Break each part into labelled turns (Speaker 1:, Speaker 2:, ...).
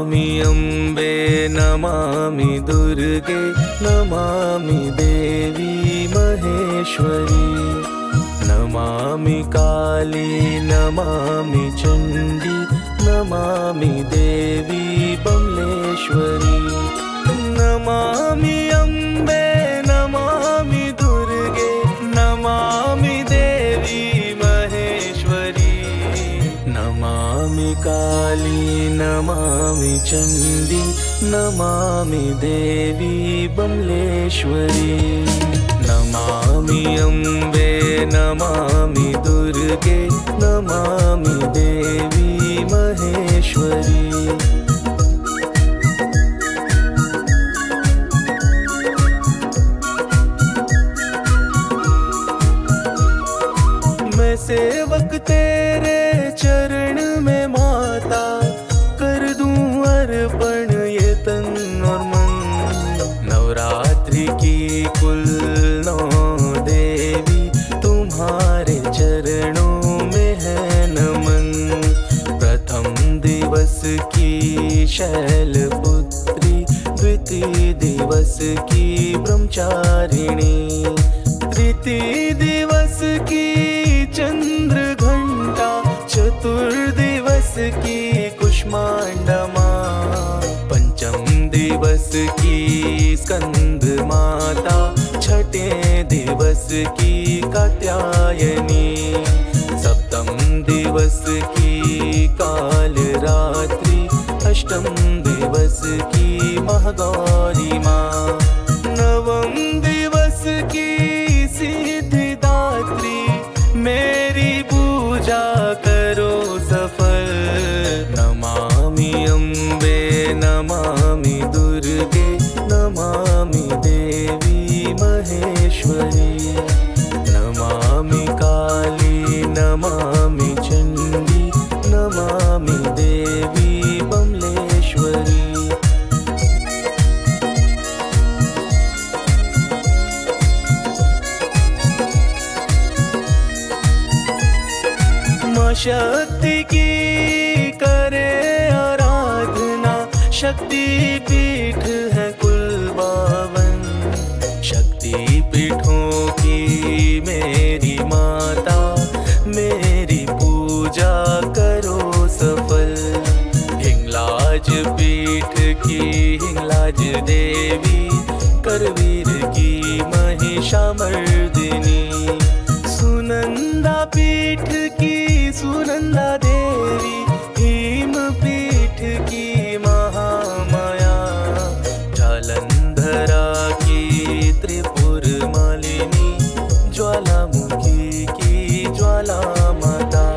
Speaker 1: नमामि अम्बे नमामि दुर्गे नमामि देवी महेश्वरी नमामि काली नमामि चण्डी नमामि देवी बमलेश्वरी नमामि अम्बे नमामि दुर्गे नमामि देवी महेश्वरी नमामि काली नमामि चण्डी नमामि देवी बमलेश्वरी नमामि अम्बे नमामि दुर्गे नमामि देवी महेश्वरी मैं सेवक तेरे चरण में माता कर दूं अर्पण ये तन और मन नवरात्रि की कुल 9 देवी तुम्हारे चरणों में है नमन प्रथम दिवस की शैलपुत्री द्वितीय दिवस की ब्रह्मचारिणी तृतीय दिवस की चंद्र घंटा चतुर्दिवस की कुष्मांडा माँ पंचम दिवस की स्कंद माता छठे दिवस की कात्यायनी सप्तम दिवस की काल रात्रि अष्टम दिवस की महागौरी माँ नवम दिवस की सिद्धिदात्री मेरी पूजा करो सफल नमामि अम्बे नमामि दुर्गे नमामि देवी महेश्वरी नमामि काली नमामि चण्डी नमामि देवी बमलेश्वरी माँ शक्ति की करे आराधना शक्ति पीठ है कुल 52 शक्ति पीठों की मेरी माता मेरी पूजा करो सफल हिंगलाज पीठ की हिंगलाज देवी करवीर की महिषामर्दिनी सुनंदा पीठ की सुनंदा देवी भीम पीठ की महामाया जालंधरा की त्रिपुर मालिनी ज्वालामुखी की ज्वाला माता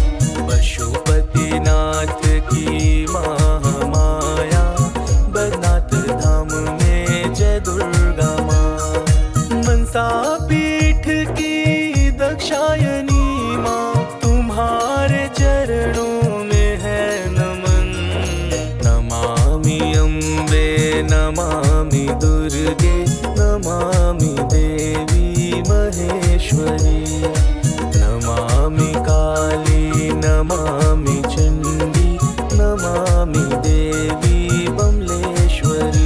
Speaker 1: पशुपतिनाथ की महामाया बद्रीनाथ धाम में जय दुर्गा माँ मनसा पीठ की दक्षायनी माँ तुम्हारे चरणों में है नमन नमामि अम्बे नमामि दुर्गे नमामि देवी महेश्वरी नमामि काली नमामि चण्डी नमामि देवी बमलेश्वरी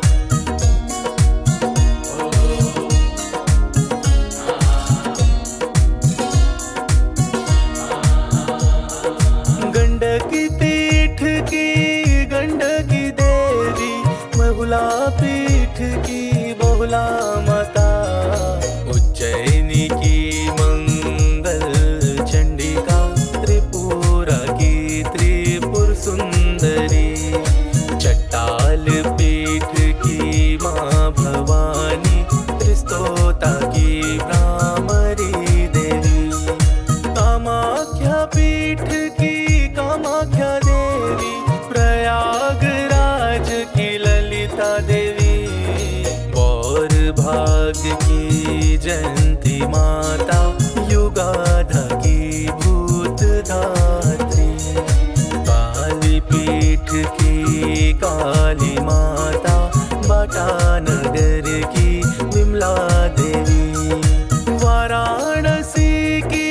Speaker 1: गंडकी पीठ की गंडकी देवी बहुला पीठ की बहुला माता उज्जैनी की मंगल चंडिका त्रिपुरा की त्रिपुर सुंदरी चट्टाल पीठ की माँ भवानी त्रिस्तोता की भ्रामरी देवी कामाख्या पीठ की कामाख्या देवी प्रयागराज की ललिता देवी और भाग की जयंती माता युगाधा की भूत धात्री काली पीठ की काली माता बाटानगर की विमला देवी वाराणसी की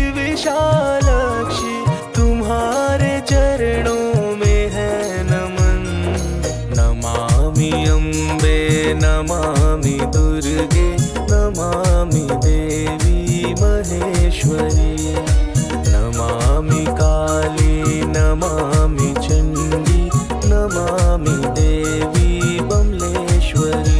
Speaker 1: विशालक्षी तुम्हारे चरणों में है नमन दुर्गे नमामि देवी महेश्वरी नमामि काली नमामि चण्डी नमामि देवी बमलेश्वरी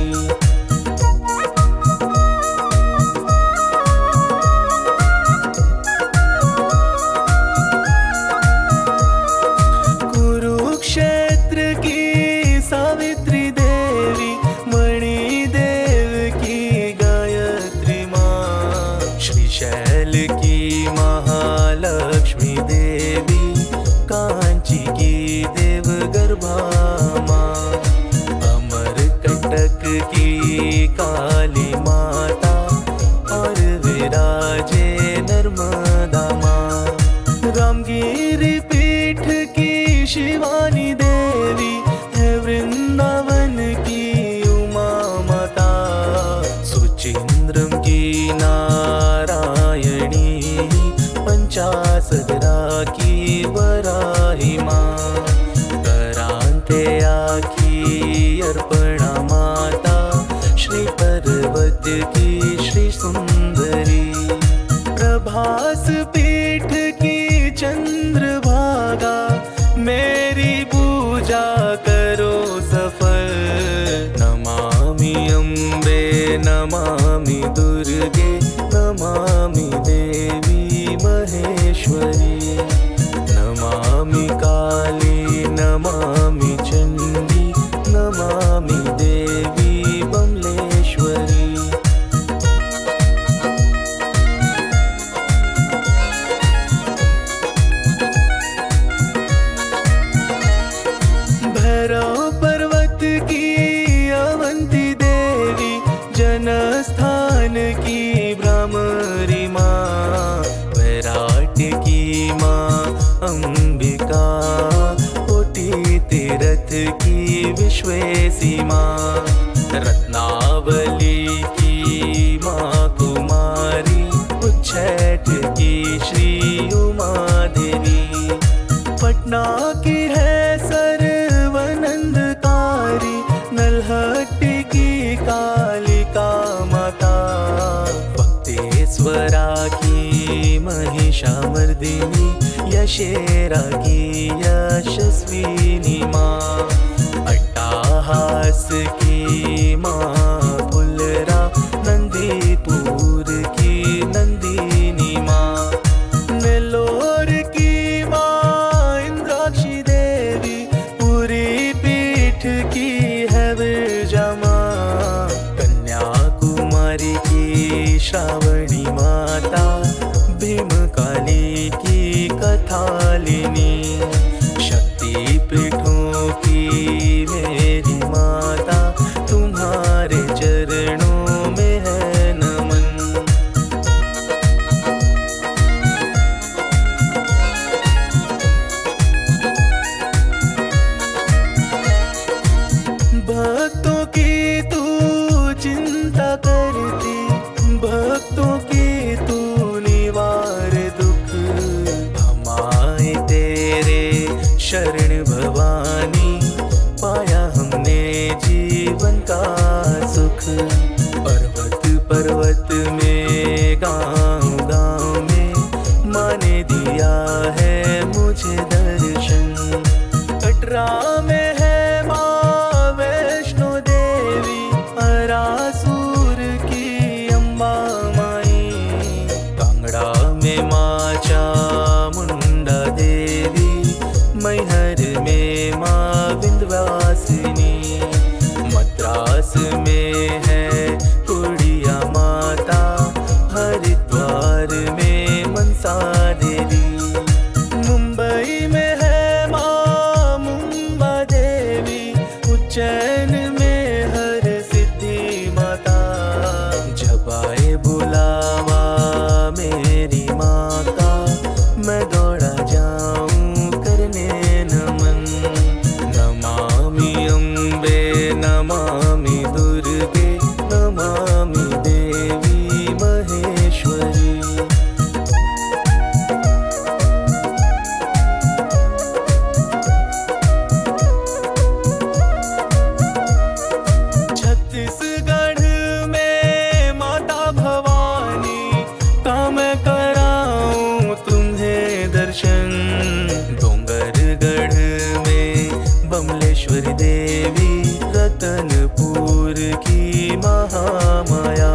Speaker 1: कुरुक्षेत्र की सावित्री देवी मणिदेव की गायत्री माँ श्रीशैल की महालक्ष्मी देवी कांची की देवगर्भा माँ अमरकंटक की काली माता और विराजे नर्मदा माँ रामगिरी पीठ की शिवानी देवी है वृंदावन की उमा माता सुचिंद्रम की नारायणी पंचासरा की वराही माँ करांतेया की अर्पणा माता श्री पर्वत की श्री सुंदरी प्रभास पीठ की चंद्रभागा मेरी पूजा करो सफल नमामि अम्बे नमामि दुर्गे नमामि देवी महेश्वरी नमामि काली नमामि चण्डी नमामि देवी बमलेश्वरी भैरव पर्वत की अवंती देवी जनस्थान की भ्रामरी माँ वैराट की माँ अंबिका कोटि तीरथ की विश्वेसी माँ रत्नावली की माँ कुमारी उच्चैठ की श्री उमा देवी पटना की है सर्वनंदकारी नलहट्टी की कालिका माता भक्तेश्वरा की महिषामर्दिनी यशेरा की यशस्विनी माँ अट्टाहास की माँ फुलरा नंदीपुर की नंदिनी माँ नेल्लोर की माँ इंद्राक्षी देवी पूरी पीठ की है विरजा माँ कन्याकुमारी की श्रावणी माता भीमकाली की कथालिनी शक्ति पीठों की मेरी माता तुम्हारे चरणों में है नमन भक्तों की तू चिंता करती भक्तों की तू निवार दुख हमारे तेरे शरण भवानी पाया हमने जीवन का सुख पर्वत पर्वत में गाँव गाँव में माँ ने दिया है मुझे दर्शन कटरा में है माँ वैष्णो देवी अरासूर की अम्बा माई कांगड़ा में माँ चामुंडा देवी मैहर में माँ विंध्यवासिनी मद्रास में है कुड़िया माता हरिद्वार में मनसा देवी मुंबई में है माँ मुंबा दर्शन। डोंगरगढ़ में बमलेश्वरी देवी, रतनपुर की महामाया,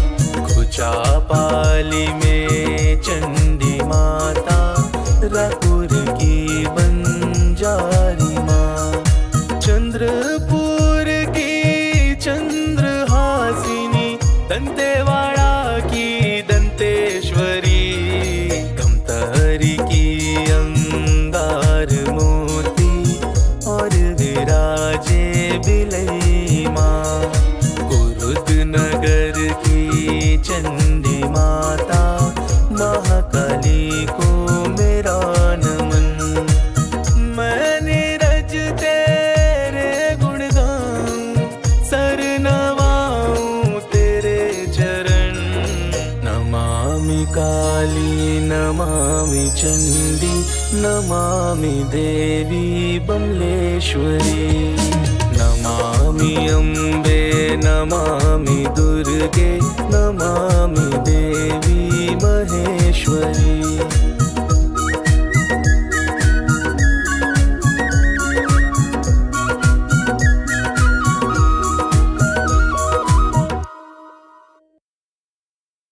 Speaker 1: कुचापाली में चंडी माता, रायपुर की बंजारी माँ, चंद्रपुर की चंद्रहासिनी, दंतेवाड़ा की दंतेश्वरी, धमतरी की अंगार मोती और विराजे बिलई माँ, कुरुदनगर की चंडी माता, महाकाली को मेरा नमन। मैं नीरज तेरे गुण गाऊं, सर नवाऊं तेरे चरण। नमामि काली नमामि चंडी, नमामि देवी बमलेश्वरी, नमामि अम्बे नमामि दुर्गे, नमामि देवी